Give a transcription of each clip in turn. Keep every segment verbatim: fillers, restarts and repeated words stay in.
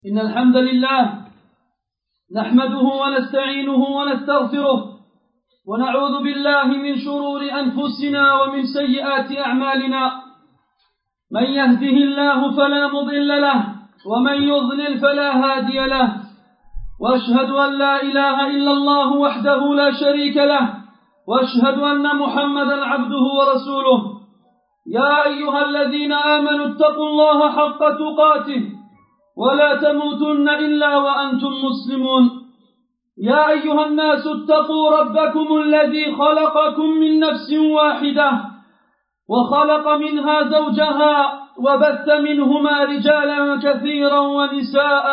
إن الحمد لله نحمده ونستعينه ونستغفره ونعوذ بالله من شرور أنفسنا ومن سيئات أعمالنا. من يهده الله فلا مضل له ومن يضلل فلا هادي له، وأشهد أن لا إله إلا الله وحده لا شريك له، وأشهد أن محمدا عبده ورسوله. يا أيها الذين آمنوا اتقوا الله حق تقاته ولا تموتن إلا وأنتم مسلمون. يا أيها الناس اتقوا ربكم الذي خلقكم من نفس واحدة وخلق منها زوجها وبث منهما رجالا كثيرا ونساء،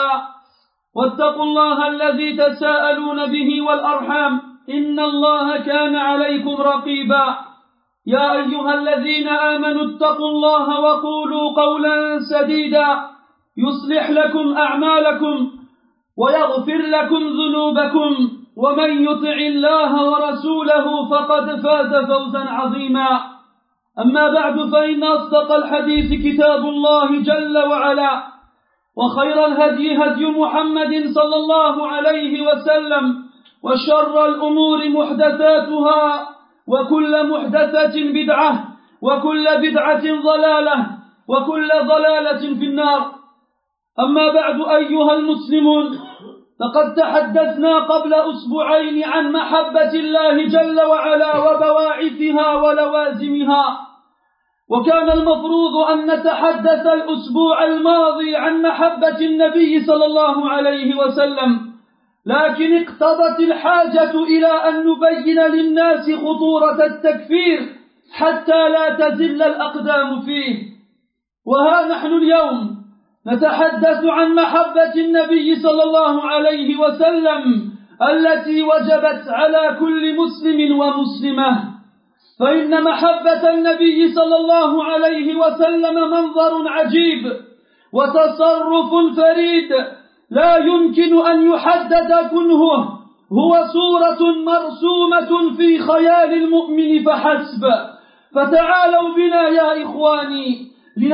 واتقوا الله الذي تساءلون به والأرحام إن الله كان عليكم رقيبا. يا أيها الذين آمنوا اتقوا الله وقولوا قولا سديدا يصلح لكم أعمالكم ويغفر لكم ذنوبكم، ومن يطع الله ورسوله فقد فاز فوزا عظيما. أما بعد، فإن أصدق الحديث كتاب الله جل وعلا، وخير الهدي هدي محمد صلى الله عليه وسلم، وشر الأمور محدثاتها، وكل محدثة بدعة، وكل بدعة ضلالة، وكل ضلالة في النار. أما بعد أيها المسلمون، فقد تحدثنا قبل أسبوعين عن محبة الله جل وعلا وبواعثها ولوازمها، وكان المفروض أن نتحدث الأسبوع الماضي عن محبة النبي صلى الله عليه وسلم، لكن اقتضت الحاجة إلى أن نبين للناس خطورة التكفير حتى لا تزل الأقدام فيه. وها نحن اليوم نتحدث عن محبة النبي صلى الله عليه وسلم التي وجبت على كل مسلم ومسلمة. فإن محبة النبي صلى الله عليه وسلم منظر عجيب وتصرف فريد لا يمكن أن يحدد كنهه، هو صورة مرسومة في خيال المؤمن فحسب. فتعالوا بنا يا إخواني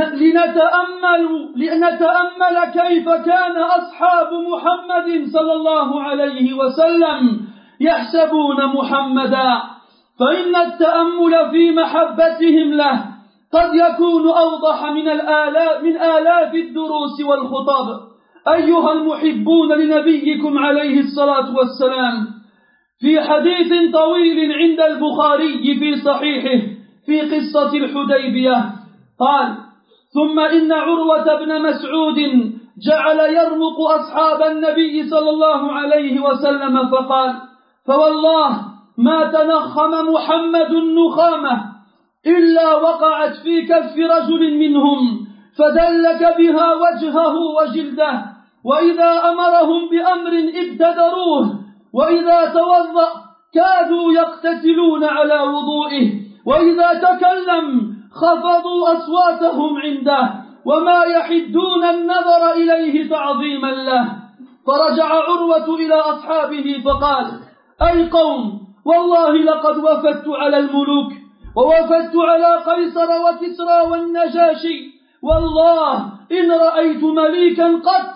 لنتأمل, لنتأمل كيف كان أصحاب محمد صلى الله عليه وسلم يحسبون محمدا. فإن التأمل في محبتهم له قد يكون أوضح من الآلاف من آلاف الدروس والخطب. أيها المحبون لنبيكم عليه الصلاة والسلام، في حديث طويل عند البخاري في صحيحه في قصة الحديبية قال: ثم إن عروة بن مسعود جعل يرمق أصحاب النبي صلى الله عليه وسلم فقال: فوالله ما تنخم محمد النخامة إلا وقعت في كف رجل منهم فدلك بها وجهه وجلده، وإذا أمرهم بأمر ابتدروه، وإذا توضأ كادوا يقتتلون على وضوئه، وإذا تكلم خفضوا أصواتهم عنده، وما يحدون النظر إليه تعظيما له. فرجع عروة إلى أصحابه فقال: أي قوم، والله لقد وفدت على الملوك، ووفدت على قيصر وكسرى والنجاشي، والله إن رأيت مليكا قط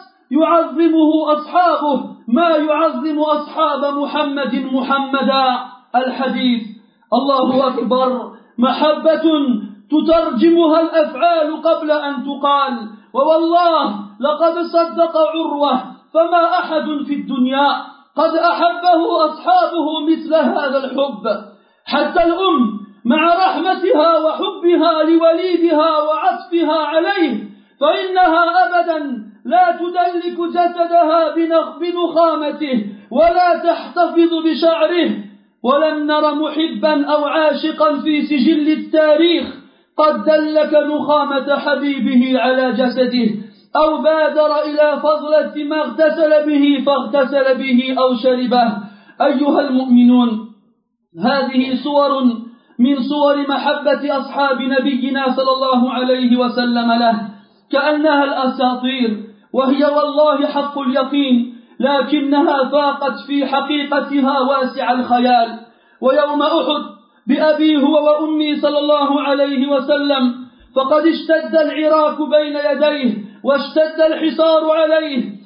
يعظمه أصحابه ما يعظم أصحاب محمد محمدا. الحديث. الله أكبر. محبة تترجمها الأفعال قبل أن تقال. ووالله لقد صدق عروة، فما أحد في الدنيا قد أحبه أصحابه مثل هذا الحب. حتى الأم مع رحمتها وحبها لوليدها وعطفها عليه، فإنها أبدا لا تدلك جسدها بنخامته ولا تحتفظ بشعره. ولم نر محبا أو عاشقا في سجل التاريخ قد دلك نخامة حبيبه على جسده، أو بادر إلى فضلة ما اغتسل به فاغتسل به أو شربه. أيها المؤمنون، هذه صور من صور محبة أصحاب نبينا صلى الله عليه وسلم له، كأنها الأساطير، وهي والله حق اليقين، لكنها فاقت في حقيقتها واسع الخيال. ويوم أحد بأبي هو وأمي صلى الله عليه وسلم، فقد اشتد العراك بين يديه واشتد الحصار عليه،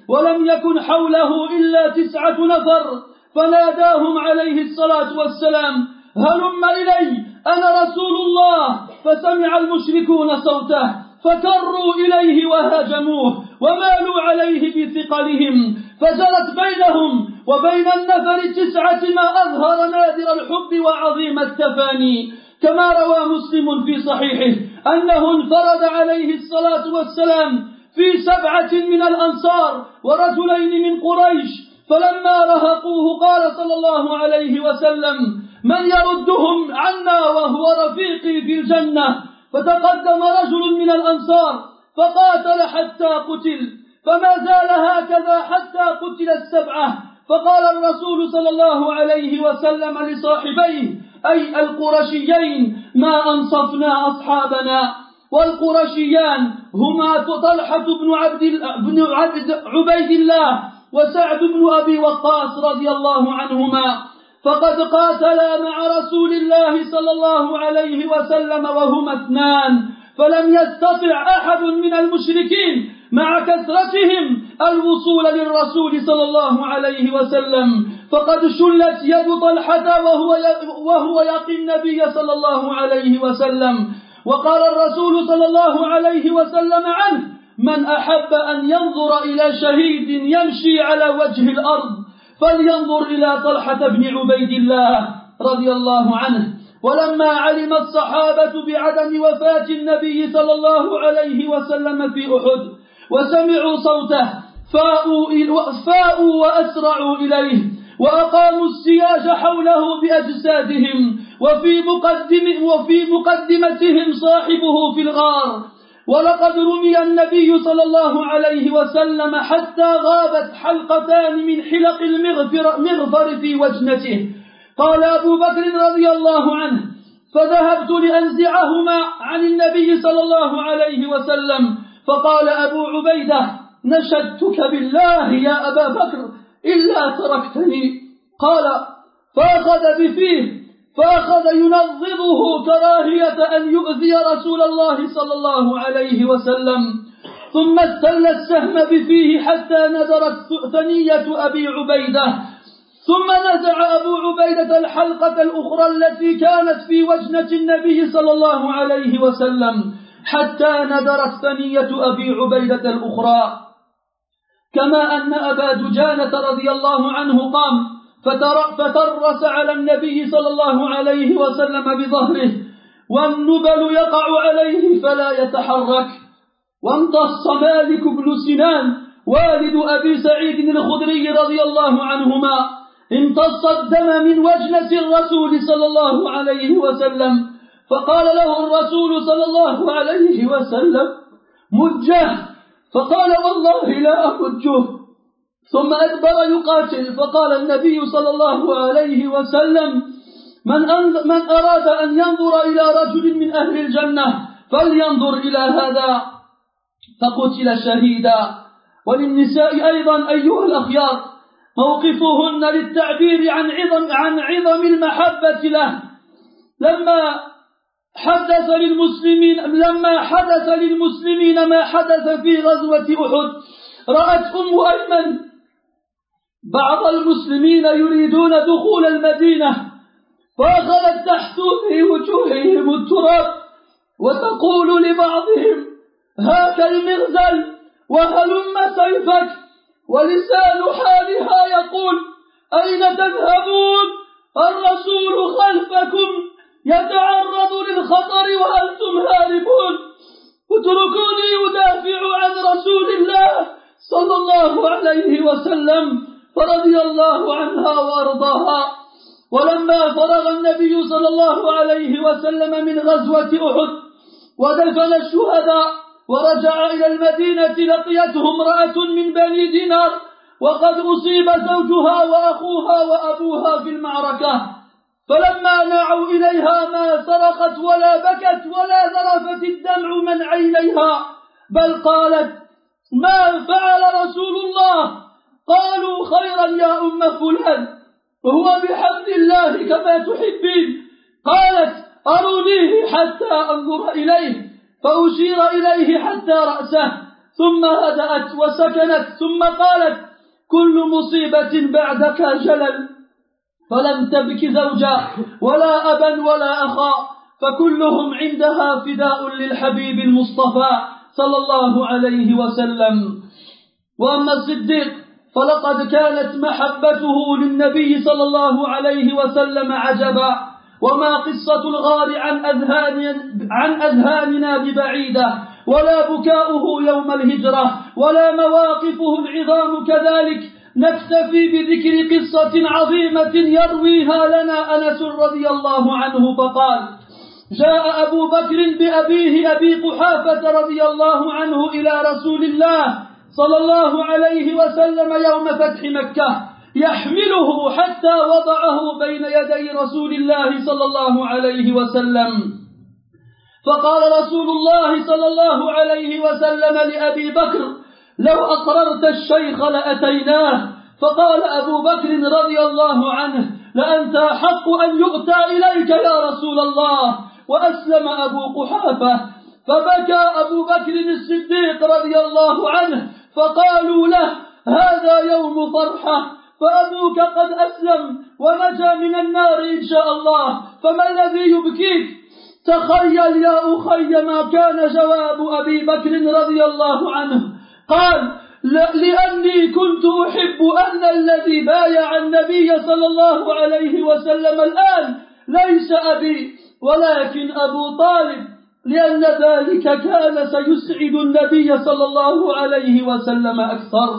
ولم يكن حوله إلا تسعة نفر، فناداهم عليه الصلاة والسلام: هلم إلي، أنا رسول الله. فسمع المشركون صوته فكروا إليه وهاجموه ومالوا عليه بثقلهم، فجرت بينهم وبين النفر التسعة ما أظهر نادر الحب وعظيم التفاني، كما روى مسلم في صحيحه أنه انفرد عليه الصلاة والسلام في سبعة من الأنصار ورجلين من قريش، فلما رهقوه قال صلى الله عليه وسلم: من يردهم عنا وهو رفيقي في الجنة؟ فتقدم رجل من الأنصار فقاتل حتى قتل، فما زال هكذا حتى قتل السبعة. فقال الرسول صلى الله عليه وسلم لصاحبيه أي القرشيين: ما أنصفنا أصحابنا. والقرشيان هما طلحة بن عبد, بن عبد عبيد الله وسعد بن أبي وقاص رضي الله عنهما، فقد قاتلا مع رسول الله صلى الله عليه وسلم وهما اثنان، فلم يستطع أحد من المشركين مع كثرتهم الوصول للرسول صلى الله عليه وسلم، فقد شلت يد طلحة وهو وهو يقي النبي صلى الله عليه وسلم. وقال الرسول صلى الله عليه وسلم عنه: من أحب أن ينظر إلى شهيد يمشي على وجه الأرض فلينظر إلى طلحة بن عبيد الله رضي الله عنه. ولما علم الصحابة بعدم وفاة النبي صلى الله عليه وسلم في أحد وسمعوا صوته فاءوا وأسرعوا إليه وأقاموا السياج حوله بأجسادهم، وفي, مقدم وفي مقدمتهم صاحبه في الغار. ولقد رمي النبي صلى الله عليه وسلم حتى غابت حلقتان من حلق المغفر في وجنته. قال أبو بكر رضي الله عنه: فذهبت لأنزعهما عن النبي صلى الله عليه وسلم، فقال أبو عبيدة: نشدتك بالله يا أبا بكر إلا تركتني. قال: فأخذ بفيه فأخذ ينظضه كراهية أن يؤذي رسول الله صلى الله عليه وسلم، ثم استل السهم بفيه حتى نزرت ثنية أبي عبيدة، ثم نزع أبو عبيدة الحلقة الأخرى التي كانت في وجنة النبي صلى الله عليه وسلم حتى ندرت ثنية أبي عبيدة الأخرى. كما أن أبا دجانة رضي الله عنه قام فترس على النبي صلى الله عليه وسلم بظهره، والنبل يقع عليه فلا يتحرك. وامتص مالك بن سنان والد أبي سعيد الخدري رضي الله عنهما امتص الدم من وجنة الرسول صلى الله عليه وسلم، فقال له الرسول صلى الله عليه وسلم: مجه. فقال: والله لا أمجه. ثم أدبر يقاتل، فقال النبي صلى الله عليه وسلم: من, من أراد أن ينظر إلى رجل من أهل الجنة فلينظر إلى هذا، فقتل شهيدا. وللنساء أيضا أيها الأخيار موقفهن للتعبير عن عظم, عن عظم المحبة له. لما حدث للمسلمين لما حدث للمسلمين ما حدث في غزوة أحد، رأت أم أيمن بعض المسلمين يريدون دخول المدينة، فأخذت تحثو في وجوههم التراب وتقول لبعضهم: هاك المغزل وهلم سيفك، ولسان حالها يقول: أين تذهبون؟ الرسول خلفكم يتعرض للخطر وأنتم هاربون، اتركوني أدافع عن رسول الله صلى الله عليه وسلم. فرضي الله عنها وأرضاها. ولما فرغ النبي صلى الله عليه وسلم من غزوة أحد ودفن الشهداء ورجع إلى المدينة، لقيته امرأة من بني دينار وقد أصيب زوجها وأخوها وأبوها في المعركة، فلما نعوا إليها ما صرخت ولا بكت ولا ذرفت الدمع من عينيها، بل قالت: ما فعل رسول الله؟ قالوا: خيرا يا أم فلان، وهو بحمد الله كما تحبين. قالت: أرونيه حتى أنظر إليه، فأشير إليه حتى رأسه، ثم هدأت وسكنت ثم قالت: كل مصيبة بعدك جلل، فلم تبك زوجا ولا أبا ولا أخا، فكلهم عندها فداء للحبيب المصطفى صلى الله عليه وسلم. وأما الصديق فلقد كانت محبته للنبي صلى الله عليه وسلم عجبا، وما قصة الغار عن أذهان عن أذهاننا ببعيدة، ولا بكاؤه يوم الهجرة، ولا مواقفه العظام كذلك. نكتفي بذكر قصة عظيمة يرويها لنا أنس رضي الله عنه فقال: جاء أبو بكر بأبيه أبي قحافة رضي الله عنه إلى رسول الله صلى الله عليه وسلم يوم فتح مكة يحمله حتى وضعه بين يدي رسول الله صلى الله عليه وسلم. فقال رسول الله صلى الله عليه وسلم لأبي بكر: لو أقررت الشيخ لأتيناه. فقال أبو بكر رضي الله عنه: لأنت أحق أن يؤتى إليك يا رسول الله. وأسلم أبو قحافة، فبكى أبو بكر الصديق رضي الله عنه، فقالوا له: هذا يوم فرحة، فأبوك قد أسلم ونجا من النار إن شاء الله، فما الذي يبكيك؟ تخيل يا أخي ما كان جواب أبي بكر رضي الله عنه. قال: لأني كنت أحب أن الذي بايع النبي صلى الله عليه وسلم الآن ليس أبي ولكن أبو طالب، لأن ذلك كان سيسعد النبي صلى الله عليه وسلم أكثر.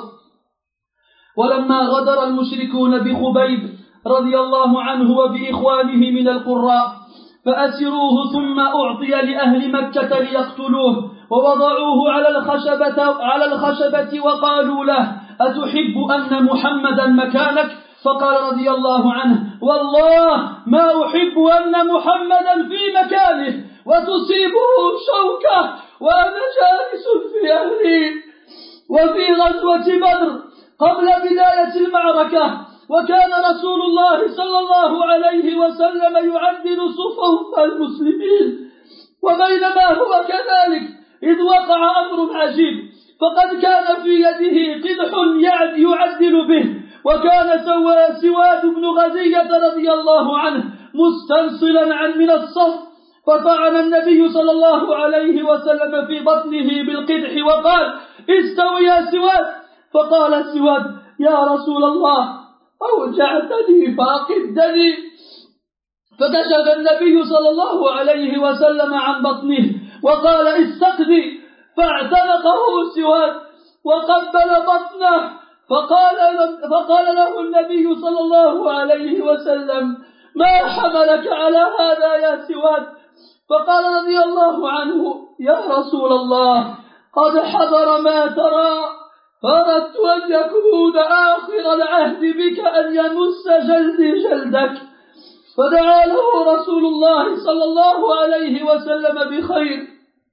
ولما غدر المشركون بخبيب رضي الله عنه وبإخوانه من القراء فأسروه ثم أعطي لأهل مكة ليقتلوه، ووضعوه على الخشبة, على الخشبة وقالوا له: أتحب أن محمدا مكانك؟ فقال رضي الله عنه: والله ما أحب أن محمدا في مكانه وتصيبه شوكة وأنا جالس في أهلي. وفي غزوة بدر قبل بداية المعركة وكان رسول الله صلى الله عليه وسلم يعدل صفوف المسلمين، وبينما هو كذلك إذ وقع أمر عجيب، فقد كان في يده قدح يعدل به، وكان سواد بن غزية رضي الله عنه مستنصلا عن من الصف، فطعن النبي صلى الله عليه وسلم في بطنه بالقدح وقال: استوي يا سواد. فقال سواد: يا رسول الله أوجعتني فأقدني. فكشف النبي صلى الله عليه وسلم عن بطنه وقال: استقدي. فاعتنقه سواد وقبل بطنه، فقال, فقال له النبي صلى الله عليه وسلم: ما حملك على هذا يا سواد؟ فقال رضي الله عنه: يا رسول الله قد حضر ما ترى، فأردت أن يكون آخر العهد بك أن يمس جلدي جلدك. فدعا له رسول الله صلى الله عليه وسلم بخير.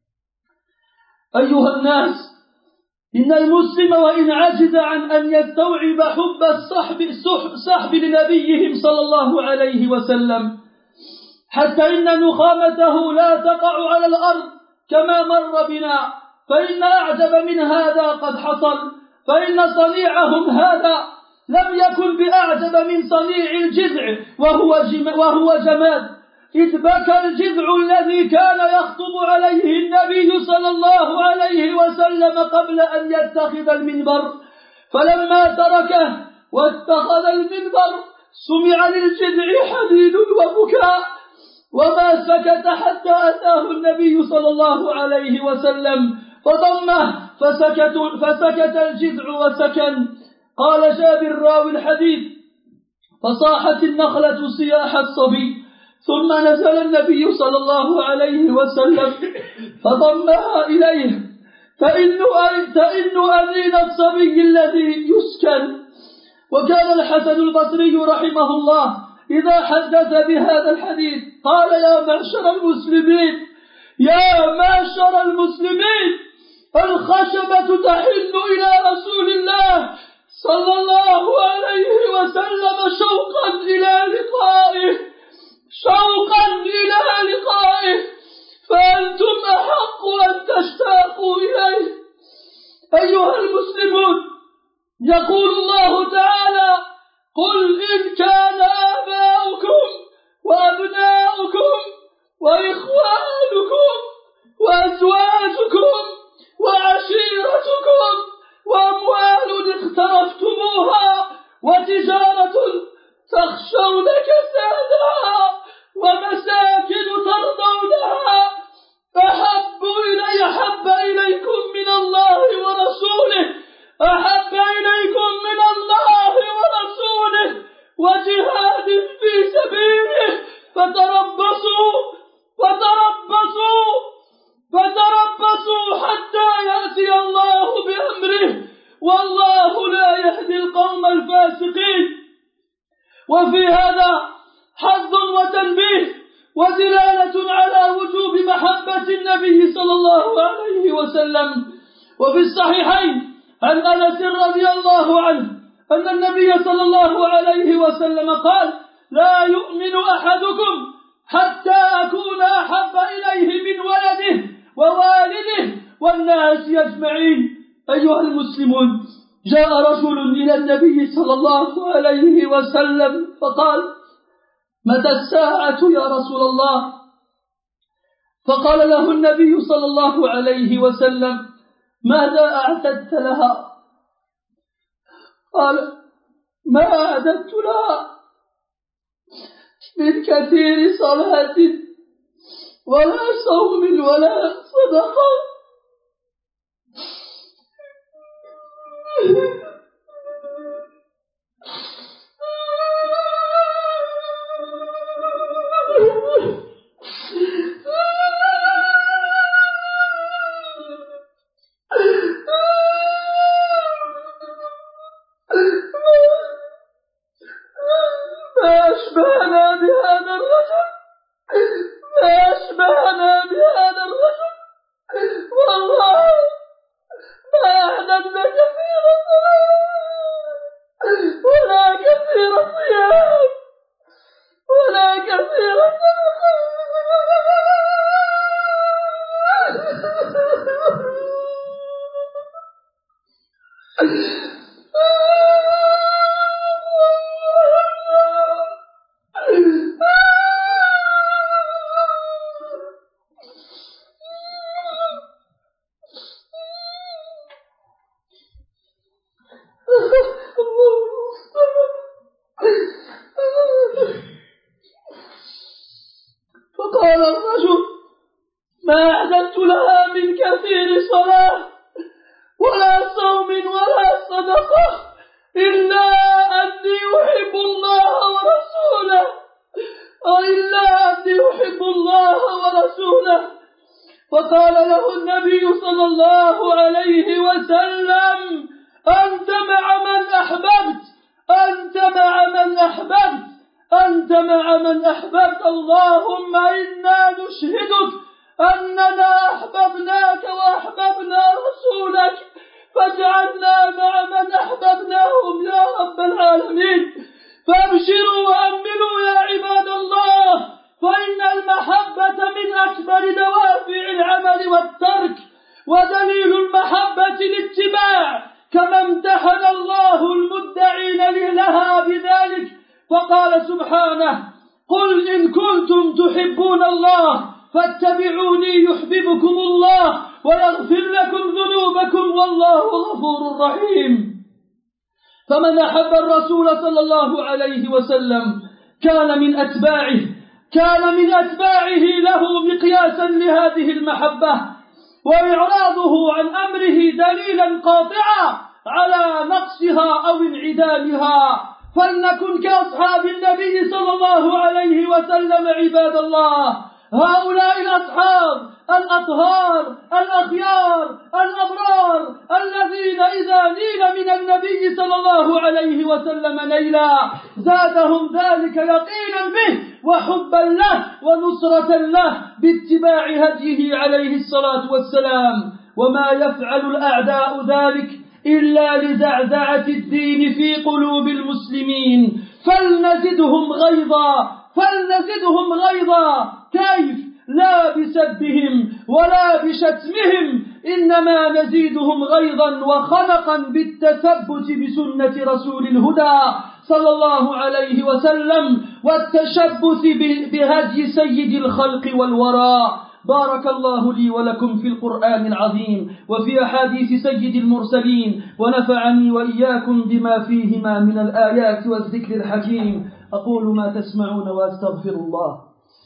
أيها الناس، إن المسلم وإن عجز عن أن يستوعب حب الصحب, الصحب لنبيهم صلى الله عليه وسلم، حتى إن نخامته لا تقع على الأرض كما مر بنا، فإن أعجب من هذا قد حصل، فإن صنيعهم هذا لم يكن بأعجب من صنيع الجذع وهو, وهو جماد، إذ بكى الجذع الذي كان يخطب عليه النبي صلى الله عليه وسلم قبل أن يتخذ المنبر، فلما تركه واتخذ المنبر سمع للجذع حديد وبكاء، وما سكت حتى أتاه النبي صلى الله عليه وسلم فضمه فسكت, فسكت الجذع وسكن. قال جابر راوي الحديث: فصاحت النخلة صياح الصبي، ثم نزل النبي صلى الله عليه وسلم فضمها إليه، فإن أنين الصبي الذي يسكن. وكان الحسن البصري رحمه الله إذا حدث بهذا الحديث قال: يا معشر المسلمين يا معشر المسلمين الخشبة تحن إلى رسول الله صلى الله عليه وسلم شوقا إلى لقائه شوقا إلى لقائه، فأنتم أحق أن تشتاقوا إليه. يقول الله تعالى: قل إن كان آباؤكم وأبناؤكم وإخوانكم وأزواجكم وعشيرتكم وأموال اقترفتموها وتجارة تخشون كسادها ومساكن ترضونها أحب إلي أحب إليكم من الله ورسوله أحب إليكم من الله ورسوله وجهاد في سبيله فتربصوا فتربصوا فتربصوا حتى يأتي الله بأمره والله لا يهدي القوم الفاسقين. وفي هذا حظ وتنبيه ودلالة على وجوب محبة النبي صلى الله عليه وسلم. وفي الصحيحين عن أنس رضي الله عنه أن النبي صلى الله عليه وسلم قال: لا يؤمن أحدكم حتى أكون أحب إليه من ولده ووالده والناس أجمعين. أيها المسلمون، جاء رجل إلى النبي صلى الله عليه وسلم فقال: متى الساعة يا رسول الله؟ فقال له النبي صلى الله عليه وسلم: ماذا أعددت لها؟ قال: ما أعددت لها من كثير صلاة ولا صوم ولا صدقة. فقال الرجل: ما أعددت لها من كثير صلاة ولا صوم ولا صدقة إلا أني أحب الله ورسوله إلا أني أحب الله ورسوله. فقال له النبي صلى الله عليه وسلم: أنت مع من أحببت أنت مع من أحببت أنت مع من أحببت اللهم إنا نشهدك أننا أحببناك وأحببنا رسولك فاجعلنا مع من أحببناهم يا رب العالمين. فابشروا وأملوا يا عباد الله، فإن المحبة من أكبر دوافع العمل والترك، ودليل المحبة الاتباع، كما امتحن الله المدعين لها بذلك فقال سبحانه: قل إن كنتم تحبون الله فاتبعوني يحببكم الله ويغفر لكم ذنوبكم والله غفور رحيم. فمن أحب الرسول صلى الله عليه وسلم كان من أتباعه كان من أتباعه له مقياسا لهذه المحبة، وإعراضه عن أمره دليلا قاطعا على نقصها أو انعدامها. فلنكن كأصحاب النبي صلى الله عليه وسلم عباد الله. هؤلاء الأصحاب الأطهار الأخيار الأبرار الذين إذا نيل من النبي صلى الله عليه وسلم نيلا زادهم ذلك يقينا به وحبا له ونصرة له باتباع هديه عليه الصلاة والسلام. وما يفعل الأعداء ذلك إلا لزعزعة الدين في قلوب المسلمين. فلنزدهم غيظا فلنزدهم غيظا كيف؟ لا بسبهم ولا بشتمهم، إنما نزيدهم غيظا وخنقا بالتثبت بسنة رسول الهدى صلى الله عليه وسلم والتشبث بهدي سيد الخلق والوراء. بارك الله لي ولكم في القرآن العظيم وفي أحاديث سيد المرسلين ونفعني وإياكم بما فيهما من الآيات والذكر الحكيم. أقول ما تسمعون وأستغفر الله.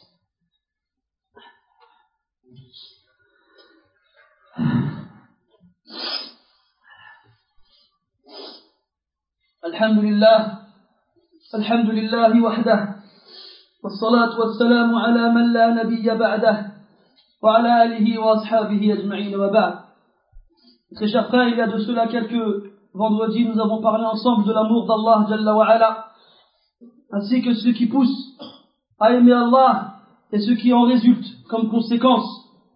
الحمد لله الحمد لله وحده والصلاة والسلام على من لا نبي بعده وعلى آله وأصحابه أجمعين وبعد. Très chers frères, il y a de cela quelques vendredis, nous avons parlé ensemble de l'amour d'Allah Jalla wa Ala, ainsi que ce qui pousse à aimer Allah et ce qui en résulte comme conséquence.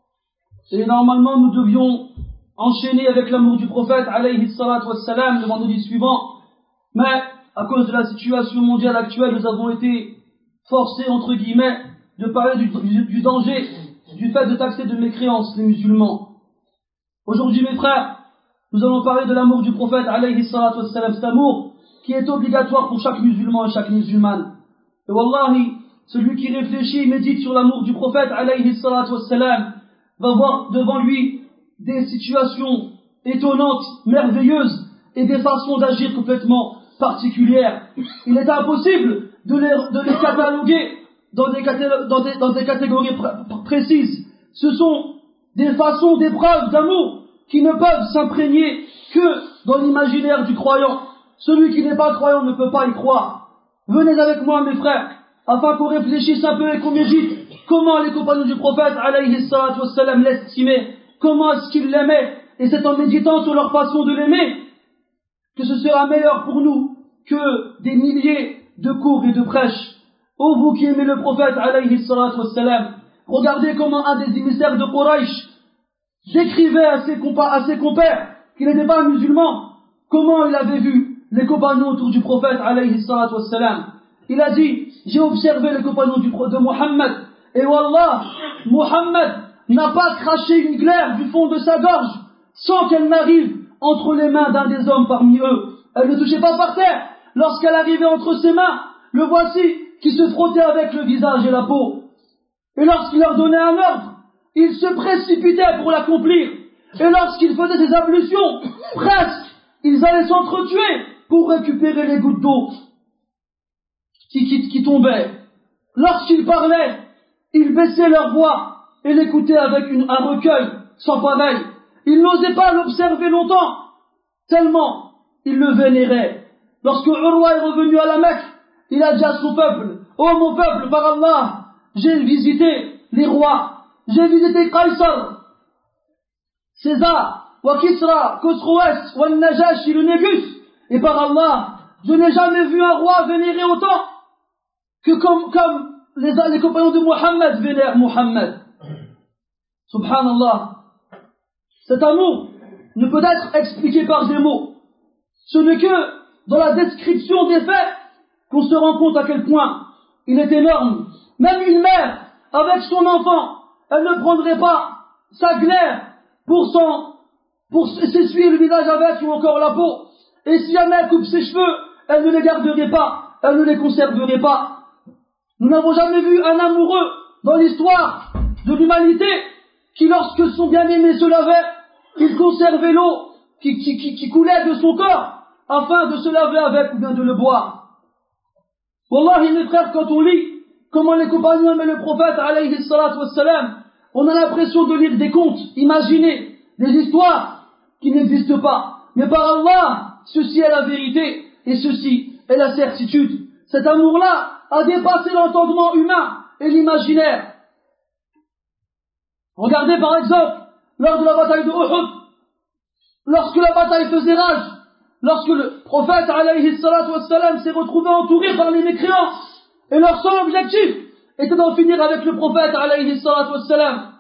Et normalement, nous devions enchaîner avec l'amour du prophète, alayhi salatu wassalam, le vendredi suivant. Mais, à cause de la situation mondiale actuelle, nous avons été forcés, entre guillemets, de parler du, du, du danger, du fait de taxer de mécréance les musulmans. Aujourd'hui, mes frères, nous allons parler de l'amour du prophète, alayhi salatu wassalam, cet amour qui est obligatoire pour chaque musulman et chaque musulmane. Et wallahi, celui qui réfléchit et médite sur l'amour du prophète, alayhi salatu wassalam, va voir devant lui des situations étonnantes, merveilleuses, et des façons d'agir complètement particulières. Il est impossible de les, de les cataloguer dans des, dans des, dans des catégories pr- précises. Ce sont des façons, des preuves d'amour qui ne peuvent s'imprégner que dans l'imaginaire du croyant. Celui qui n'est pas croyant ne peut pas y croire. Venez avec moi, mes frères, afin qu'on réfléchisse un peu et qu'on médite comment les compagnons du prophète, alayhi salatu wassalam, l'estimaient, comment est-ce qu'ils l'aimaient, et c'est en méditant sur leur façon de l'aimer que ce sera meilleur pour nous que des milliers de cours et de prêches. Ô vous qui aimez le prophète, alayhi salatu wassalam, regardez comment un des émissaires de Quraysh décrivait à ses, compa- à ses compères qu'il n'était pas un musulman, comment il avait vu les compagnons autour du prophète, alayhi salatu wassalam. Il a dit, j'ai observé les compagnons du, de Muhammad, et wallah, Muhammad n'a pas craché une glaire du fond de sa gorge sans qu'elle n'arrive entre les mains d'un des hommes parmi eux. Elle ne touchait pas par terre. Lorsqu'elle arrivait entre ses mains, le voici qui se frottait avec le visage et la peau. Et lorsqu'il leur donnait un ordre, il se précipitait pour l'accomplir. Et lorsqu'il faisait ses ablutions, presque, ils allaient s'entretuer pour récupérer les gouttes d'eau qui, qui, qui tombaient. Lorsqu'ils parlaient, ils baissaient leur voix et l'écoutaient avec une, un recueil sans pareil. Ils n'osaient pas l'observer longtemps, tellement ils le vénéraient. Lorsque Urwa est revenu à la Mecque, il a dit à son peuple, « Oh mon peuple, par Allah, j'ai visité les rois, j'ai visité Qaysar, César, wa Kisra, Khosroès, wa Najashi, le Négus, et par Allah, je n'ai jamais vu un roi vénérer autant que comme, comme les, les compagnons de Muhammad vénèrent Muhammad. » Subhanallah. Cet amour ne peut être expliqué par des mots. Ce n'est que dans la description des faits qu'on se rend compte à quel point il est énorme. Même une mère, avec son enfant, elle ne prendrait pas sa glaire pour, son, pour s'essuyer le visage avec ou encore la peau. Et si jamais elle coupe ses cheveux, elle ne les garderait pas, elle ne les conserverait pas. Nous n'avons jamais vu un amoureux dans l'histoire de l'humanité qui, lorsque son bien-aimé se lavait, il conservait l'eau qui, qui, qui, qui coulait de son corps afin de se laver avec ou bien de le boire. Wallahi, mes frères, quand on lit comment les compagnons aimaient le prophète, alayhi salatu wassalam, on a l'impression de lire des contes imaginés, des histoires qui n'existent pas. Mais par Allah, ceci est la vérité et ceci est la certitude. Cet amour-là a dépassé l'entendement humain et l'imaginaire. Regardez par exemple, lors de la bataille de Uhud, lorsque la bataille faisait rage, lorsque le prophète alayhi salatu wassalam s'est retrouvé entouré par les mécréants, et leur seul objectif était d'en finir avec le prophète alayhi salatu wassalam.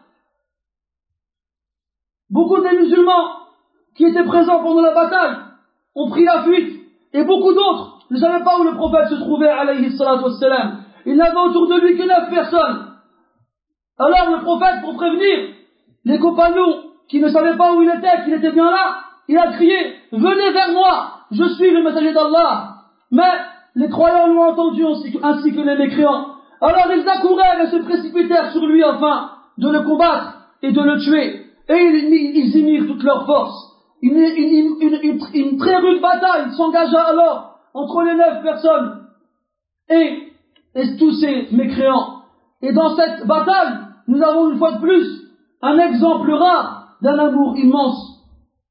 Beaucoup des musulmans qui étaient présents pendant la bataille ont pris la fuite, et beaucoup d'autres ne savaient pas où le prophète se trouvait alayhi salatu wassalam. Il n'avait autour de lui que neuf personnes. Alors le prophète, pour prévenir les compagnons qui ne savait pas où il était, qu'il était bien là, il a crié, venez vers moi, je suis le messager d'Allah. Mais les croyants l'ont entendu ainsi que les mécréants. Alors ils accourèrent et se précipitèrent sur lui afin de le combattre et de le tuer. Et ils, ils y mirent toute leur force. Une, une, une, une, une très rude bataille s'engagea alors entre les neuf personnes et, et tous ces mécréants. Et dans cette bataille, nous avons une fois de plus un exemple rare d'un amour immense.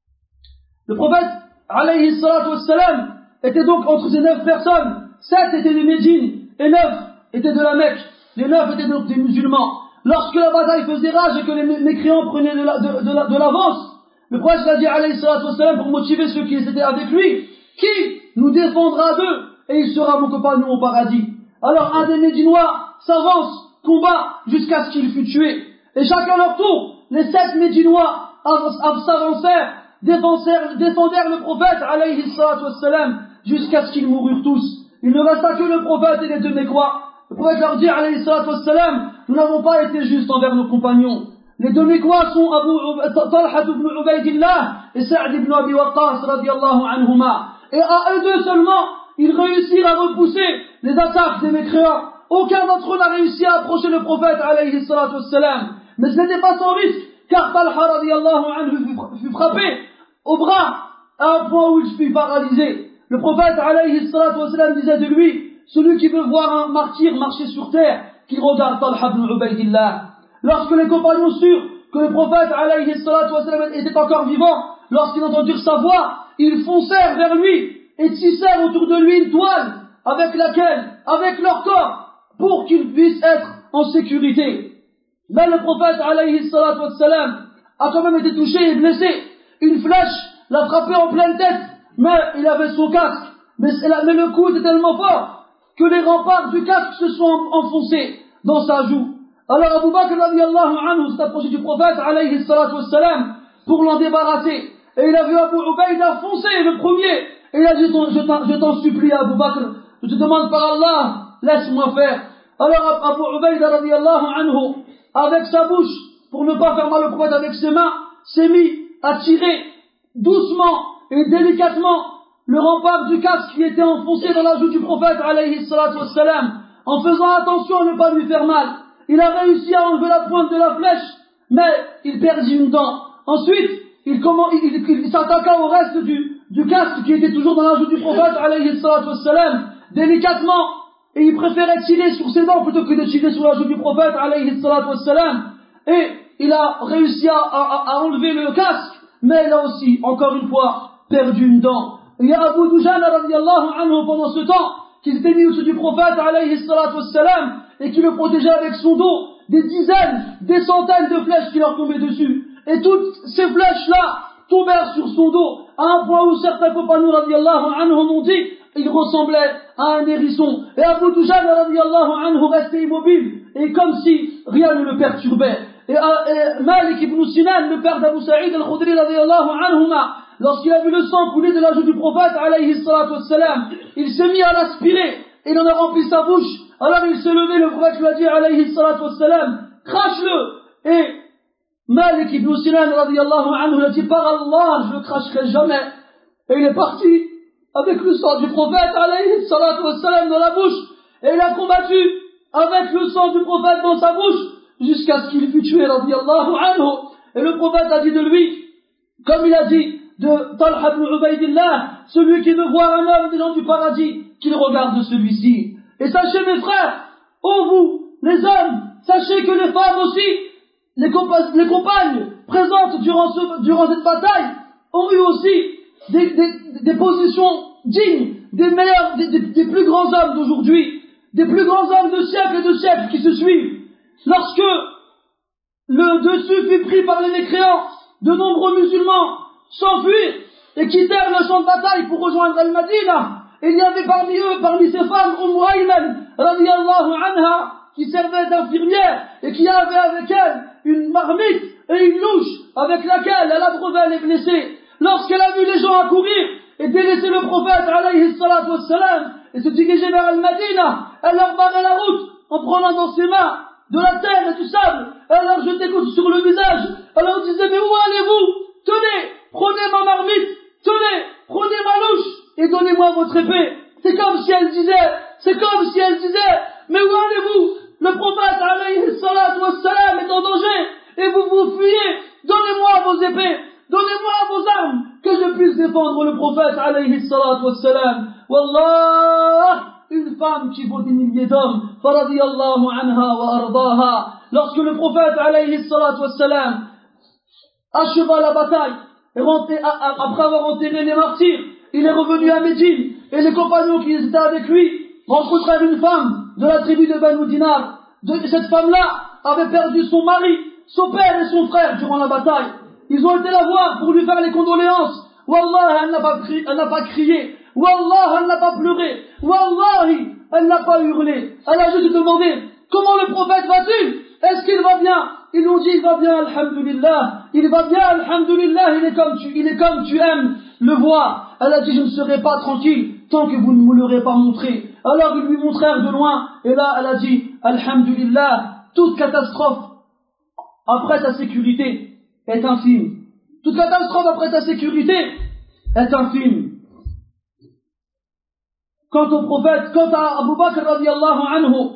Le prophète, alayhi salatu wassalam, était donc entre ces neuf personnes. Sept étaient de Médine et neuf étaient de la Mecque. Les neuf étaient donc des musulmans. Lorsque la bataille faisait rage et que les mécréants prenaient de, la, de, de, la, de l'avance, le prophète a dit, alayhi salatu wassalam, pour motiver ceux qui étaient avec lui, qui nous défendra d'eux et il sera mon compagnon au paradis. Alors un des Médinois s'avance, combat jusqu'à ce qu'il fût tué. Et chacun leur tour, les sept Médinois s'avancèrent, défendèrent le prophète, alayhi salatu wassalam, jusqu'à ce qu'ils moururent tous. Il ne resta que le prophète et les deux Mécois. Le prophète leur dit, alayhi salatu wassalam, nous n'avons pas été justes envers nos compagnons. Les deux Mécois sont Abu Talha ibn Ubaydillah et Sa'd ibn Abi Waqqas radiyallahu anhuma. Et à eux deux seulement, ils réussirent à repousser les attaques des mécréants. Aucun d'entre eux n'a réussi à approcher le prophète, alayhi salatu wassalam. Mais ce n'était pas sans risque, car Talha radiyallahu anhu fut frappé au bras à un point où il fut paralysé. Le prophète, alayhi salatu wassalam, disait de lui, celui qui veut voir un martyr marcher sur terre, qu'il regarde Talha ibn Ubaydillah. Lorsque les compagnons surent que le prophète, alayhi salatu wassalam, était encore vivant, lorsqu'ils entendirent sa voix, ils foncèrent vers lui et tissèrent autour de lui une toile avec laquelle, avec leur corps, pour qu'il puisse être en sécurité. Mais le prophète, alayhi salatu wassalam, a quand même été touché et blessé. Une flèche l'a frappé en pleine tête, mais il avait son casque. Mais, mais le coup était tellement fort que les remparts du casque se sont enfoncés dans sa joue. Alors Abu Bakr radiyallahu anhu s'est approché du prophète, alayhi salatu wassalam, pour l'en débarrasser. Et il a vu Abu Ubaïda foncer le premier. Et il a dit, je t'en supplie Abu Bakr, je te demande par Allah, laisse-moi faire. Alors Abu Ubaïda radiyallahu anhu, avec sa bouche, pour ne pas faire mal au prophète avec ses mains, s'est mis à tirer doucement et délicatement le rempart du casque qui était enfoncé dans la joue du prophète, alayhi salatu wassalam, en faisant attention à ne pas lui faire mal. Il a réussi à enlever la pointe de la flèche, mais il perdit une dent. Ensuite, il, comment, il, il, il s'attaqua au reste du, du casque qui était toujours dans la joue du prophète, alayhi salatu wassalam, délicatement, et il préférait tirer sur ses dents plutôt que de tirer sur la joue du prophète, alayhi salatu wassalam. Et il a réussi à, à, à enlever le casque, mais il a aussi, encore une fois, perdu une dent. Et il y a Abu Dujana radiyallahu anhu pendant ce temps, qui s'était mis au-dessus du prophète, alayhi salatu wassalam, et qui le protégeait avec son dos, des dizaines, des centaines de flèches qui leur tombaient dessus. Et toutes ces flèches-là tombèrent sur son dos, à un point où certains compagnons radiyallahu anhum ont dit, il ressemblait à un hérisson. Et Abu Dujana radiyallahu anhu restait immobile, et comme si rien ne le perturbait. Et, et Malik ibn Sinan, le père d'Abu Sa'id al-Khudri radiyallahu anhuma, lorsqu'il a vu le sang couler de la joue du prophète, alayhi salatu wassalam, il s'est mis à l'aspirer, et il en a rempli sa bouche. Alors il s'est levé, le prophète lui a dit, alayhi salatu wassalam, crache-le. Et Malik ibn Sinan radiyallahu anhu a dit, par Allah, je le cracherai jamais. Et il est parti avec le sang du prophète, alayhi salatu wassalam, dans la bouche. Et il a combattu avec le sang du prophète dans sa bouche, jusqu'à ce qu'il fût tué, radiyallahu anhu. Et le prophète a dit de lui, comme il a dit de Talha ibn Ubaydillah, celui qui veut voir un homme des gens du paradis, qu'il regarde celui-ci. Et sachez mes frères, ô vous, les hommes, sachez que les femmes aussi, les, compa- les compagnes présentes durant, ce, durant cette bataille, ont eu aussi des, des, des positions dignes des meilleurs, des, des, des plus grands hommes d'aujourd'hui, des plus grands hommes de siècles et de siècles qui se suivent. Lorsque le dessus fut pris par les mécréants, de nombreux musulmans s'enfuirent et quittèrent le champ de bataille pour rejoindre Al-Madina. Et il y avait parmi eux, parmi ces femmes, Umm Ayman, radiyallahu anha, qui servait d'infirmière et qui avait avec elle une marmite et une louche avec laquelle elle abreuvait les blessés. Lorsqu'elle a vu les gens accourir et délaisser le prophète, alayhi salatu wassalam, et se diriger vers Al-Madina, elle leur barrait la route en prenant dans ses mains de la terre et du sable, et leur jeter sur le visage, elle leur disait, mais où allez-vous? Tenez, prenez ma marmite, tenez, prenez ma louche, et donnez-moi votre épée. C'est comme si elle disait, c'est comme si elle disait, mais où allez-vous? Le prophète, alayhi salatu wassalam, est en danger, et vous vous fuyez, donnez-moi vos épées, donnez-moi vos armes, que je puisse défendre le prophète, alayhi salatu wassalam. Wallah, une femme qui vaut des milliers d'hommes, faradiyallahu anha wa ardaha. Lorsque le prophète, alayhi salatu wassalam, acheva la bataille, et rentré, après avoir enterré les martyrs, il est revenu à Médine, et les compagnons qui étaient avec lui rencontrèrent une femme de la tribu de Banu Dinar. De, cette femme-là avait perdu son mari, son père et son frère durant la bataille. Ils ont été la voir pour lui faire les condoléances. Wallah, elle n'a pas, cri, elle n'a pas crié. Wallah, elle n'a pas pleuré. Wallahi, elle n'a pas hurlé. Elle a juste demandé, comment le prophète va-t-il? Est-ce qu'il va bien? Ils lui ont dit, il va bien, alhamdulillah. Il va bien, alhamdulillah, il est comme tu, il est comme tu aimes le voir. Elle a dit, je ne serai pas tranquille tant que vous ne me l'aurez pas montré. Alors ils lui montrèrent de loin, et là elle a dit, alhamdulillah, toute catastrophe après ta sécurité est infime. Toute catastrophe après ta sécurité est infime. Quant au prophète, quant à Abu Bakr radiallahu anhu,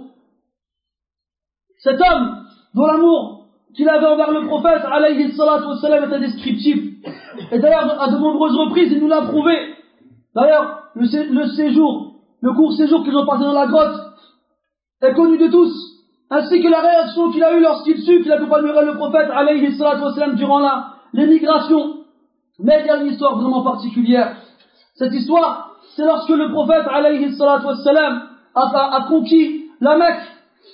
cet homme dont l'amour qu'il avait envers le prophète alayhi salatu wassalam était descriptif. Et d'ailleurs, à de nombreuses reprises, il nous l'a prouvé. D'ailleurs, le, sé le séjour, le court séjour qu'ils ont passé dans la grotte est connu de tous, ainsi que la réaction qu'il a eue lorsqu'il sut qu'il accompagnerait le prophète alayhi salatu wassalam durant l'émigration. Mais il y a une histoire vraiment particulière. Cette histoire, c'est lorsque le prophète alayhi salatu wassalam a, a, a conquis la Mecque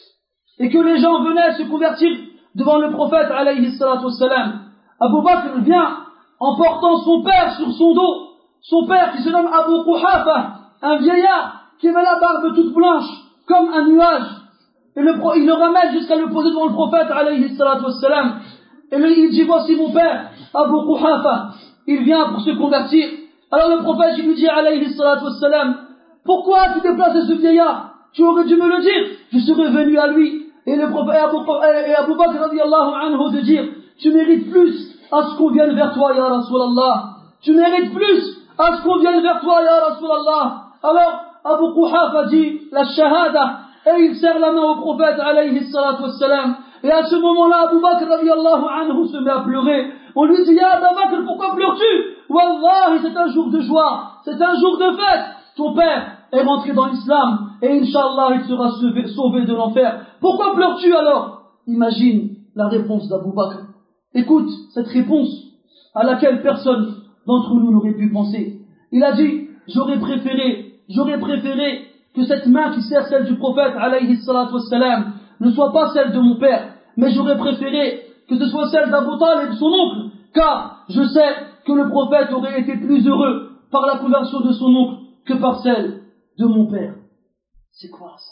et que les gens venaient se convertir devant le prophète alayhi salatu wassalam. Abu Bakr vient en portant son père sur son dos, son père qui se nomme Abu Quhafa, un vieillard qui avait la barbe toute blanche comme un nuage, et le, il le ramène jusqu'à le poser devant le prophète alayhi salatu wassalam, et le, il dit, voici mon père Abu Quhafa, il vient pour se convertir. Alors le prophète il lui dit alayhi salatu wassalam, pourquoi tu déplaces ce vieillard? Tu aurais dû me le dire, je serais venu à lui. Et le prophète et Abu Bakr radiallahu anhu de dire, tu mérites plus à ce qu'on vienne vers toi, ya Rasulallah. Tu mérites plus à ce qu'on vienne vers toi, ya Rasulallah. Alors, Abu Quhafa dit la shahada, et il serre la main au prophète, alayhi salatu wassalam. Et à ce moment-là, Abu Bakr radiallahu anhu se met à pleurer. On lui dit, ya Abu Bakr, pourquoi pleures-tu? Wallahi, c'est un jour de joie, c'est un jour de fête. Ton père est rentré dans l'islam, et Inch'Allah, il sera sauvé, sauvé de l'enfer. Pourquoi pleures-tu alors? Imagine la réponse d'Abu Bakr. Écoute cette réponse à laquelle personne d'entre nous n'aurait pu penser. Il a dit, j'aurais préféré, j'aurais préféré que cette main qui serre celle du prophète, alayhi salatu wassalam, ne soit pas celle de mon père, mais j'aurais préféré que ce soit celle d'Abu Talib et de son oncle, car je sais que le prophète aurait été plus heureux par la conversion de son oncle que par celle de mon père. C'est quoi ça?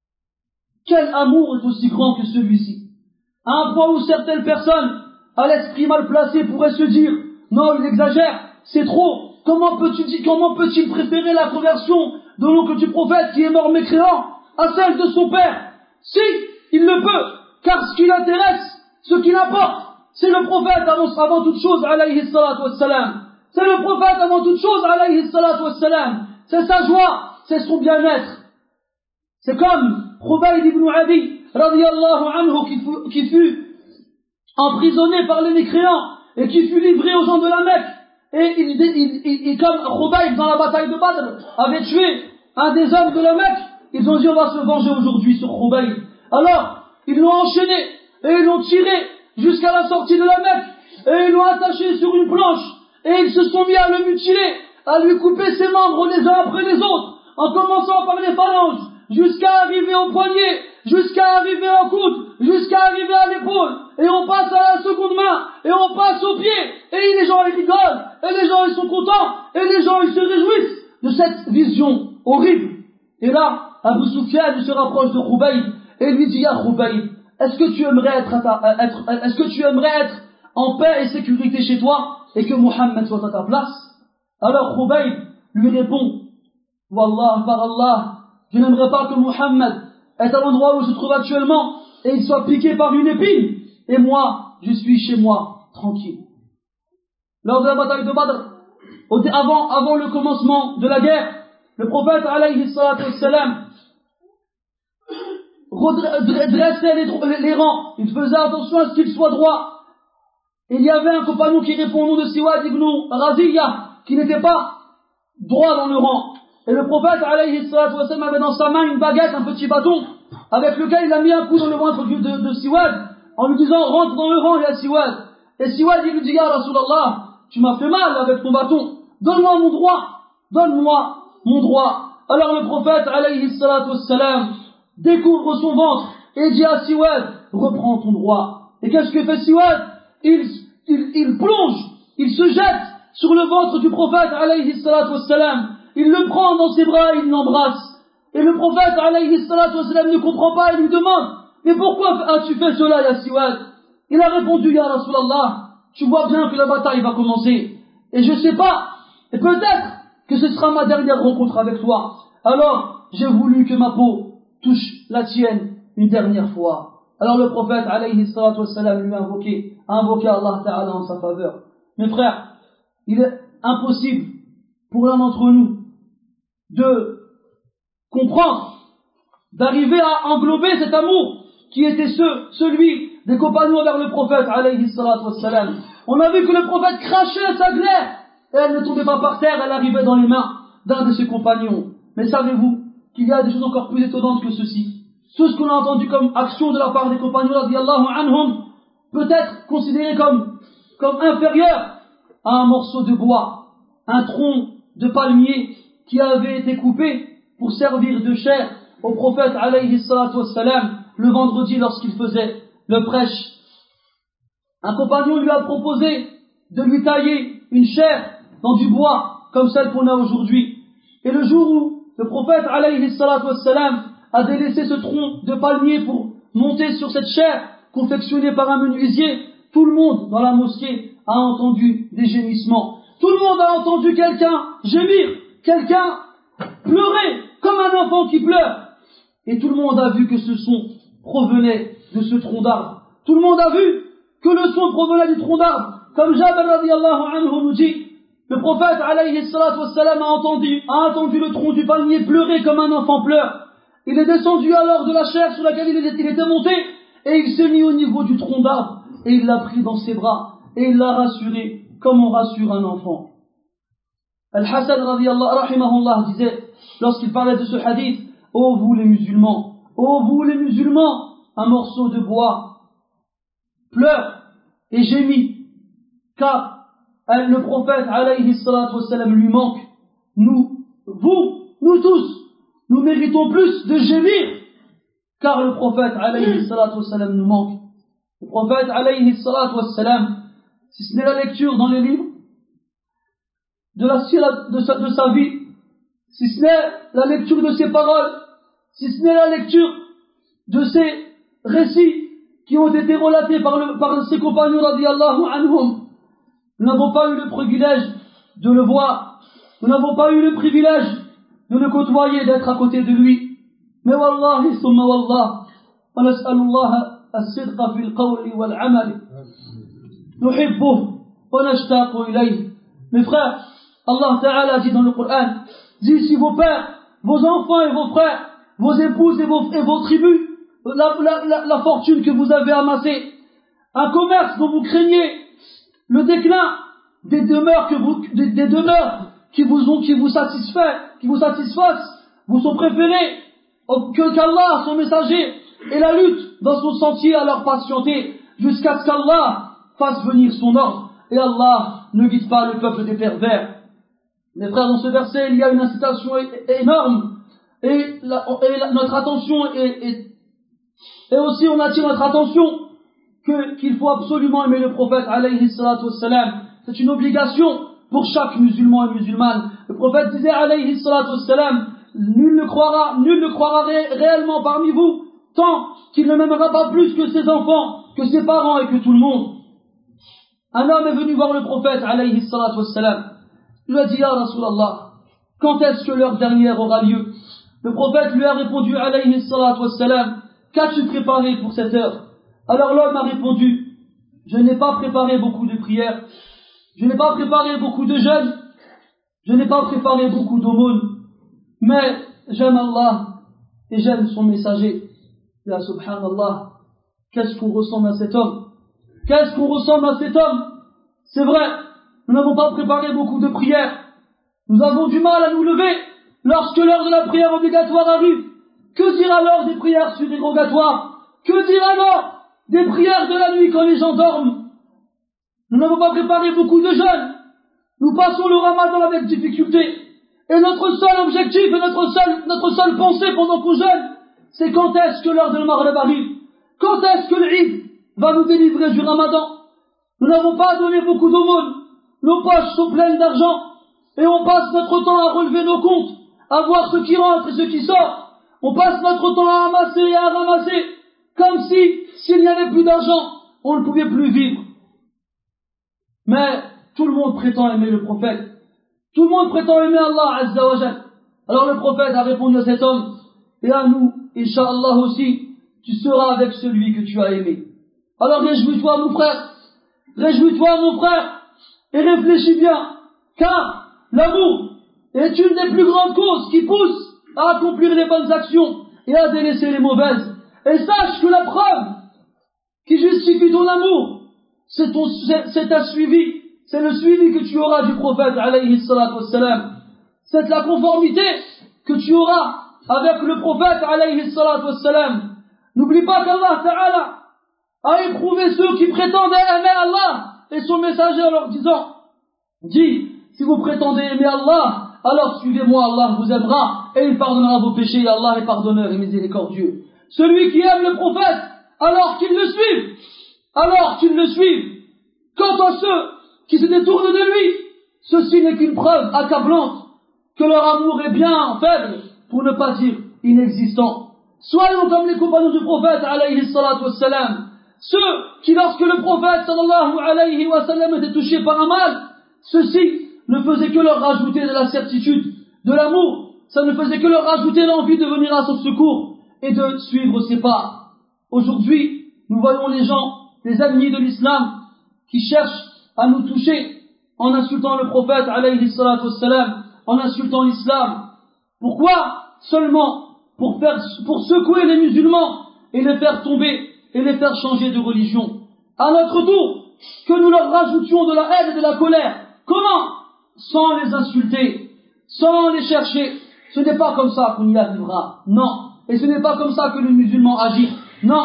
Quel amour est aussi grand que celui-ci? À un point où certaines personnes, à l'esprit mal placé, pourraient se dire, non, il exagère, c'est trop. Comment peut-il comment peut-il préférer la conversion de l'oncle du prophète qui est mort mécréant à celle de son père? Si, il le peut, car ce qui l'intéresse, ce qui l'importe, c'est le prophète avant, avant toute chose, alayhi salatu wassalam. C'est le prophète avant toute chose, alayhi salatu wassalam. C'est sa joie, c'est son bien-être. C'est comme Khubayb ibn Adi, radiyallahu anhu, qui fut, qui fut emprisonné par les mécréants et qui fut livré aux gens de la Mecque. Et, il, il, il, il, comme Khubayb dans la bataille de Badr avait tué un des hommes de la Mecque, ils ont dit on va se venger aujourd'hui sur Khubayb. Alors, ils l'ont enchaîné et ils l'ont tiré jusqu'à la sortie de la Mecque et ils l'ont attaché sur une planche et ils se sont mis à le mutiler, à lui couper ses membres les uns après les autres, en commençant par les phalanges, jusqu'à arriver au poignet, jusqu'à arriver au coude, jusqu'à arriver à l'épaule, et on passe à la seconde main, et on passe au pied, et les gens ils rigolent, et les gens ils sont contents, et les gens ils se réjouissent de cette vision horrible. Et là, Abu Sufyan se rapproche de Khubayb, et lui dit, ya Khubayb, est-ce que tu aimerais être, à ta, être est-ce que tu aimerais être en paix et sécurité chez toi, et que Muhammad soit à ta place? Alors Khubayb lui répond, Wallah, par Allah, je n'aimerais pas que Muhammad est à l'endroit où je se trouve actuellement, et il soit piqué par une épine, et moi, je suis chez moi, tranquille. Lors de la bataille de Badr, avant, avant le commencement de la guerre, le prophète alayhi salatu wassalam dressait les, les rangs, il faisait attention à ce qu'ils soient droits. Il y avait un compagnon qui répond au nom de Siwad ibn Raziya, qui n'était pas droit dans le rang. Et le prophète alayhi salatu wassalam avait dans sa main une baguette, un petit bâton, avec lequel il a mis un coup dans le ventre de, de, de Siwad, en lui disant rentre dans le rang, ya Siwad. Et Siwad il lui dit, ya Rasulallah, tu m'as fait mal avec ton bâton, donne-moi mon droit, donne-moi mon droit. Alors le prophète alayhi salatu wassalam découvre son ventre et dit à Siwad, reprends ton droit. Et qu'est-ce que fait Siwad? il, il, il plonge, il se jette sur le ventre du prophète alayhi salatu wassalam, il le prend dans ses bras et il l'embrasse. Et le prophète alayhi salatu wassalam ne comprend pas et lui demande, mais pourquoi as-tu fait cela, ya Siwad? Il a répondu, ya Rasulallah, tu vois bien que la bataille va commencer, et je sais pas, et peut-être que ce sera ma dernière rencontre avec toi, alors j'ai voulu que ma peau touche la tienne une dernière fois. Alors le prophète alayhi salatu wassalam lui a invoqué, a invoqué Allah Ta'ala en sa faveur. Mes frères, il est impossible pour l'un d'entre nous de comprendre, d'arriver à englober cet amour qui était ce, celui des compagnons envers le prophète alayhi salatu wassalam. On a vu que le prophète crachait sa glaire et elle ne tombait pas par terre, elle arrivait dans les mains d'un de ses compagnons. Mais savez-vous qu'il y a des choses encore plus étonnantes que ceci? Tout ce qu'on a entendu comme action de la part des compagnons radiyallahu anhum peut être considéré comme, comme inférieur à un morceau de bois, un tronc de palmier qui avait été coupé pour servir de chair au prophète alayhi salatu wassalam le vendredi lorsqu'il faisait le prêche. Un compagnon lui a proposé de lui tailler une chair dans du bois comme celle qu'on a aujourd'hui. Et le jour où le prophète alayhi salatu wassalam a délaissé ce tronc de palmier pour monter sur cette chair confectionnée par un menuisier, tout le monde dans la mosquée a entendu des gémissements. Tout le monde a entendu quelqu'un gémir, quelqu'un pleurer comme un enfant qui pleure. Et tout le monde a vu que ce son provenait de ce tronc d'arbre. Tout le monde a vu que le son provenait du tronc d'arbre. Comme Jabir radiyallahu anhu nous dit, le prophète alayhi salatu wassalam a entendu, a entendu le tronc du palmier pleurer comme un enfant pleure. Il est descendu alors de la chair sur laquelle il était, il était monté et il s'est mis au niveau du tronc d'arbre et il l'a pris dans ses bras et il l'a rassuré comme on rassure un enfant. Al-Hassan radiyallahu rahimahullah disait, lorsqu'il parlait de ce hadith, ô vous les musulmans, ô vous les musulmans, un morceau de bois pleure et gémit, car le prophète alayhi salatu wassalam lui manque. Nous, vous, nous tous, nous méritons plus de gémir, car le prophète alayhi salatu wassalam nous manque. Le prophète alayhi salatu wassalam, si ce n'est la lecture dans les livres de, la, de, sa, de sa vie, si ce n'est la lecture de ses paroles, si ce n'est la lecture de ses récits qui ont été relatés par, le, par ses compagnons radiyallahu anhum, nous n'avons pas eu le privilège de le voir, nous n'avons pas eu le privilège de le côtoyer, d'être à côté de lui. Mais wallahi summa wallah, wa nas'alullah as-sidqa fil qawli wal amali, nuhibbuh wa nashtaqu ilayh. Mes frères, Allah Ta'ala dit dans le Coran, dit si vos pères, vos enfants et vos frères, vos épouses et vos, et vos tribus, la, la, la, la fortune que vous avez amassée, un commerce dont vous craignez le déclin, des demeures que vous, des, des demeures qui vous ont, qui vous satisfait, qui vous satisfassent, vous sont préférés que qu'Allah, son messager, et la lutte dans son sentier à leur patienter jusqu'à ce qu'Allah fasse venir son ordre. Et Allah ne guide pas le peuple des pervers. Mes frères, dans ce verset, il y a une incitation énorme et, la, et la, notre attention est, est, et aussi on attire notre attention que, qu'il faut absolument aimer le prophète alayhi salatu wassalam. C'est une obligation pour chaque musulman et musulmane. Le prophète disait alayhi salatu wassalam, nul ne croira, nul ne croira ré, réellement parmi vous tant qu'il ne m'aimera pas plus que ses enfants, que ses parents et que tout le monde. Un homme est venu voir le prophète alayhi salatu wassalam. Il lui a dit, ya Rasulallah, quand est-ce que l'heure dernière aura lieu? Le prophète lui a répondu alayhi salatu wassalam, qu'as-tu préparé pour cette heure? Alors l'homme a répondu, je n'ai pas préparé beaucoup de prières, je n'ai pas préparé beaucoup de jeûnes, je n'ai pas préparé beaucoup d'aumônes, mais j'aime Allah et j'aime son messager. Ya subhanallah, qu'est-ce qu'on ressemble à cet homme? Qu'est-ce qu'on ressemble à cet homme? C'est vrai, nous n'avons pas préparé beaucoup de prières, nous avons du mal à nous lever lorsque l'heure de la prière obligatoire arrive. Que dire alors des prières surérogatoires? Que dire alors des prières de la nuit quand les gens dorment? Nous n'avons pas préparé beaucoup de jeûnes. Nous passons le ramadan avec difficulté. Et notre seul objectif et notre seule, notre seule pensée pendant qu'on jeûne, c'est quand est-ce que l'heure de Maghrib arrive? Quand est-ce que l'Eid va nous délivrer du ramadan? Nous n'avons pas donné beaucoup d'aumônes. Nos poches sont pleines d'argent. Et on passe notre temps à relever nos comptes, à voir ce qui rentre et ce qui sort. On passe notre temps à amasser et à ramasser, comme si, s'il n'y avait plus d'argent, on ne pouvait plus vivre. Mais tout le monde prétend aimer le prophète. Tout le monde prétend aimer Allah Azza wa Jal. Alors le prophète a répondu à cet homme, et à nous, Inch'Allah aussi, tu seras avec celui que tu as aimé. Alors réjouis-toi mon frère, réjouis-toi mon frère, et réfléchis bien, car l'amour est une des plus grandes causes qui poussent à accomplir les bonnes actions et à délaisser les mauvaises. Et sache que la preuve qui justifie ton amour, c'est, ton, c'est, c'est ta suivi, c'est le suivi que tu auras du prophète alayhi salatu wassalam. C'est la conformité que tu auras avec le prophète alayhi salatu wassalam. N'oublie pas qu'Allah Ta'ala a éprouvé ceux qui prétendaient aimer Allah et son messager en leur disant, dis, si vous prétendez aimer Allah, alors suivez-moi, Allah vous aimera et il pardonnera vos péchés, et Allah est pardonneur et miséricordieux. Celui qui aime le prophète, alors qu'il le suive, alors qu'il le suive. Quant à ceux qui se détournent de lui, ceci n'est qu'une preuve accablante que leur amour est bien faible, pour ne pas dire inexistant. Soyons comme les compagnons du prophète alayhi salatu wassalam, ceux qui, lorsque le prophète sallallahu alayhi wa sallam était touché par un mal, ceci ne faisait que leur rajouter de la certitude, de l'amour, ça ne faisait que leur rajouter l'envie de venir à son secours et de suivre ses pas. Aujourd'hui, nous voyons les gens, les ennemis de l'islam, qui cherchent à nous toucher en insultant le prophète alayhi salatu wassalam, en insultant l'islam. Pourquoi? Seulement pour faire, pour secouer les musulmans et les faire tomber et les faire changer de religion. À notre tour, que nous leur rajoutions de la haine et de la colère. Comment? Sans les insulter, sans les chercher. Ce n'est pas comme ça qu'on y arrivera. Non. Et ce n'est pas comme ça que les musulmans agissent. Non.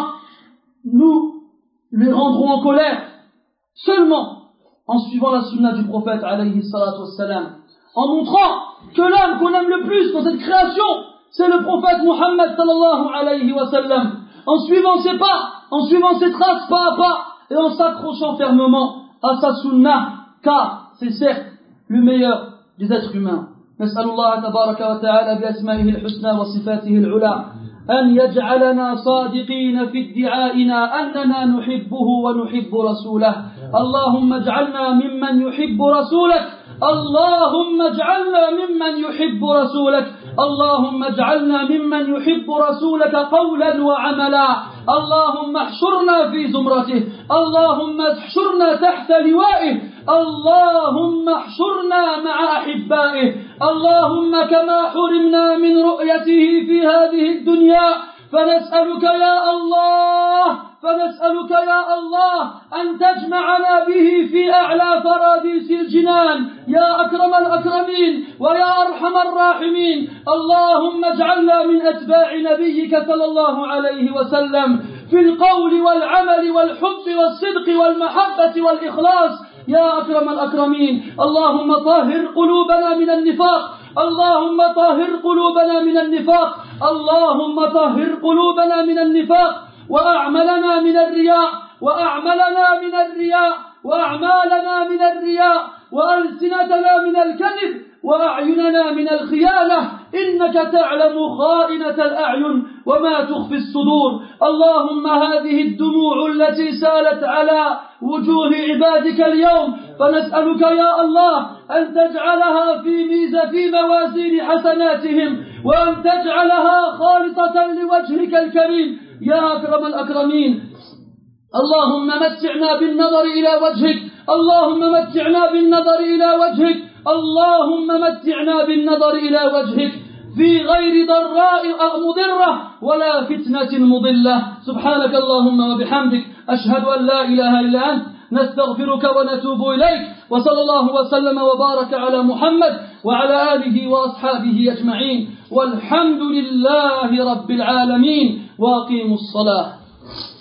Nous les rendrons en colère seulement en suivant la sunna du prophète alayhi salatu wassalam, en montrant que l'homme qu'on aime le plus dans cette création, c'est le prophète Muhammad sallallahu alayhi wa sallam, en suivant ses pas, en suivant ses traces pas à pas, et en s'accrochant fermement à sa sunna, car c'est certes le meilleur des êtres humains. نسأل الله تبارك وتعالى بأسمائه الحسنى وصفاته العلى أن يجعلنا صادقين في ادعائنا أننا نحبه ونحب رسوله. اللهم اجعلنا ممن يحب رسولك، اللهم اجعلنا ممن يحب رسولك، اللهم اجعلنا ممن يحب رسولك قولا وعملا. اللهم احشرنا في زمرته، اللهم احشرنا تحت لوائه، اللهم احشرنا مع أحبائه، اللهم كما حرمنا من رؤيته في هذه الدنيا فنسألك يا الله فنسألك يا الله أن تجمعنا به في أعلى فراديس الجنان يا أكرم الأكرمين ويا أرحم الراحمين. اللهم اجعلنا من أتباع نبيك صلى الله عليه وسلم في القول والعمل والحب والصدق والمحبة والإخلاص يا أكرم الأكرمين. اللهم طهر قلوبنا من النفاق، اللهم طهر قلوبنا من النفاق، اللهم طهر قلوبنا من النفاق وأعملنا من الرياء وأعملنا من الرياء وأعمالنا من الرياء وألسنتنا من الكذب وأعيننا من الخيانة، إنك تعلم خائنة الأعين وما تخفي الصدور. اللهم هذه الدموع التي سالت على وجوه عبادك اليوم فنسألك يا الله أن تجعلها في ميزة في موازين حسناتهم وأن تجعلها خالصة لوجهك الكريم يا أكرم الأكرمين. اللهم متعنا بالنظر إلى وجهك، اللهم متعنا بالنظر إلى وجهك، اللهم متعنا بالنظر إلى وجهك في غير ضراء مضرة ولا فتنة مضلة. سبحانك اللهم وبحمدك، أشهد أن لا إله إلا أنت، نستغفرك ونتوب إليك. وصلى الله وسلم وبارك على محمد وعلى آله وأصحابه أجمعين، والحمد لله رب العالمين. وأقيموا الصلاة.